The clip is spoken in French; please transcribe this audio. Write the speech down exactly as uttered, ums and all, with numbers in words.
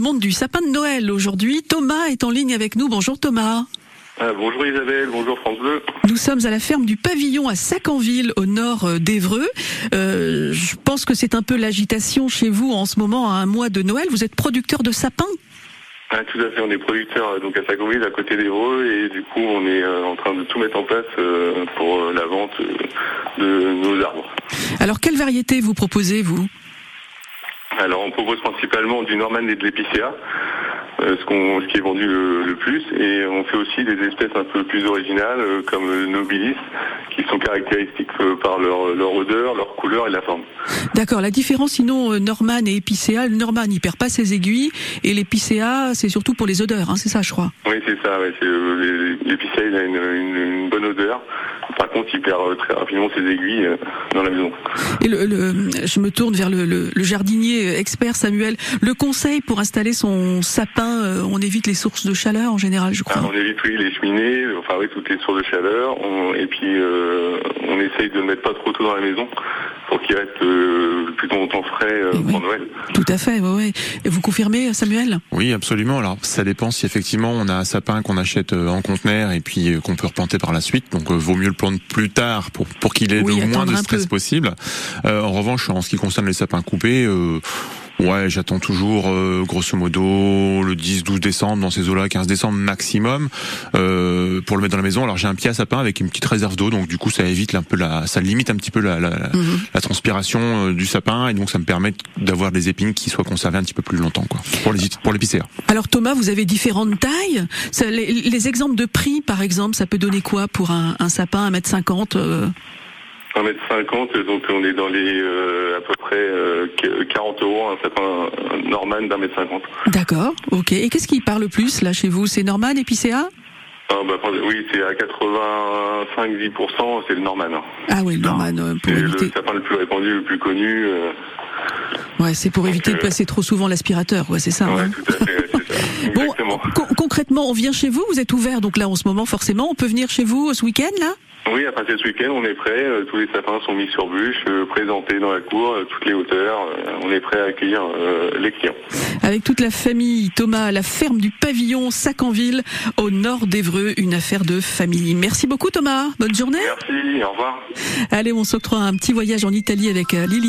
Monde du sapin de Noël aujourd'hui. Thomas est en ligne avec nous. Bonjour Thomas. Euh, bonjour Isabelle, bonjour France Bleu. Nous sommes à la ferme du Pavillon à Sacanville, au nord d'Évreux. Euh, je pense que c'est un peu l'agitation chez vous en ce moment, à un mois de Noël. Vous êtes producteur de sapins ? Ah, tout à fait, on est producteur donc à Sacanville, à côté d'Évreux, et du coup on est euh, en train de tout mettre en place euh, pour euh, la vente euh, de nos arbres. Alors quelle variété vous proposez, vous ? Alors on propose principalement du Norman et de l'Épicéa, euh, ce, qu'on, ce qui est vendu le, le plus, et on fait aussi des espèces un peu plus originales euh, comme le Nobilis, qui sont caractéristiques euh, par leur, leur odeur, leur couleur et la forme. D'accord, la différence sinon euh, Norman et Épicéa, le Norman il perd pas ses aiguilles, et l'Épicéa c'est surtout pour les odeurs, hein, c'est ça je crois. Oui c'est ça, ouais, c'est, euh, l'Épicéa il a une, une, une bonne odeur, par contre il perd euh, très rapidement ses aiguilles euh, dans la maison. Et le, le, je me tourne vers le, le, le jardinier expert Samuel. Le conseil pour installer son sapin, euh, on évite les sources de chaleur en général, je crois. Ah, on évite oui les cheminées, enfin oui toutes les sources de chaleur. On, et puis euh, on essaye de ne mettre pas trop tôt dans la maison pour qu'il reste euh, le plus longtemps frais euh, pour oui. Noël. Tout à fait, oui, oui. Et vous confirmez, Samuel ? Oui, absolument. Alors ça dépend si effectivement on a un sapin qu'on achète en conteneur et puis qu'on peut replanter par la suite. Donc euh, vaut mieux le planter plus tard pour pour qu'il ait oui, le moins de stress peu. possible. Euh, en revanche, en ce qui concerne les sapins coupés, euh, ouais, j'attends toujours euh, grosso modo le dix douze décembre, dans ces eaux-là, quinze décembre maximum, euh, pour le mettre dans la maison. Alors j'ai un pied à sapin avec une petite réserve d'eau, donc du coup ça évite un peu la, ça limite un petit peu la, la, mm-hmm. la transpiration euh, du sapin, et donc ça me permet d'avoir des épines qui soient conservées un petit peu plus longtemps, quoi, pour les pour l'épicéa. Alors Thomas, vous avez différentes tailles. Ça, les, les exemples de prix, par exemple, ça peut donner quoi pour un, un sapin un mètre cinquante euh... un mètre cinquante, donc on est dans les euh, à peu près euh, quarante euros, un sapin Norman d'un mètre cinquante. D'accord, ok. Et qu'est-ce qui parle le plus là chez vous ? C'est Norman, Épicéa ? Ah bah, oui, c'est à quatre-vingt-cinq à dix pour cent, c'est le Norman. Ah oui, le Norman. Euh, pour c'est éviter... le sapin le plus répandu, le plus connu. Euh... Ouais, c'est pour éviter euh... de passer trop souvent l'aspirateur, ouais, c'est ça. Ouais, hein. tout à fait, c'est ça. Bon, con- concrètement, on vient chez vous, vous êtes ouvert, donc là en ce moment forcément, on peut venir chez vous ce week-end là ? Oui, à partir de ce week-end, on est prêt. Euh, tous les sapins sont mis sur bûche, euh, présentés dans la cour, euh, toutes les hauteurs. Euh, on est prêt à accueillir euh, les clients. Avec toute la famille, Thomas, à la ferme du Pavillon Sacanville, au nord d'Évreux, une affaire de famille. Merci beaucoup Thomas, bonne journée. Merci, au revoir. Allez, on s'octroie un petit voyage en Italie avec Lily.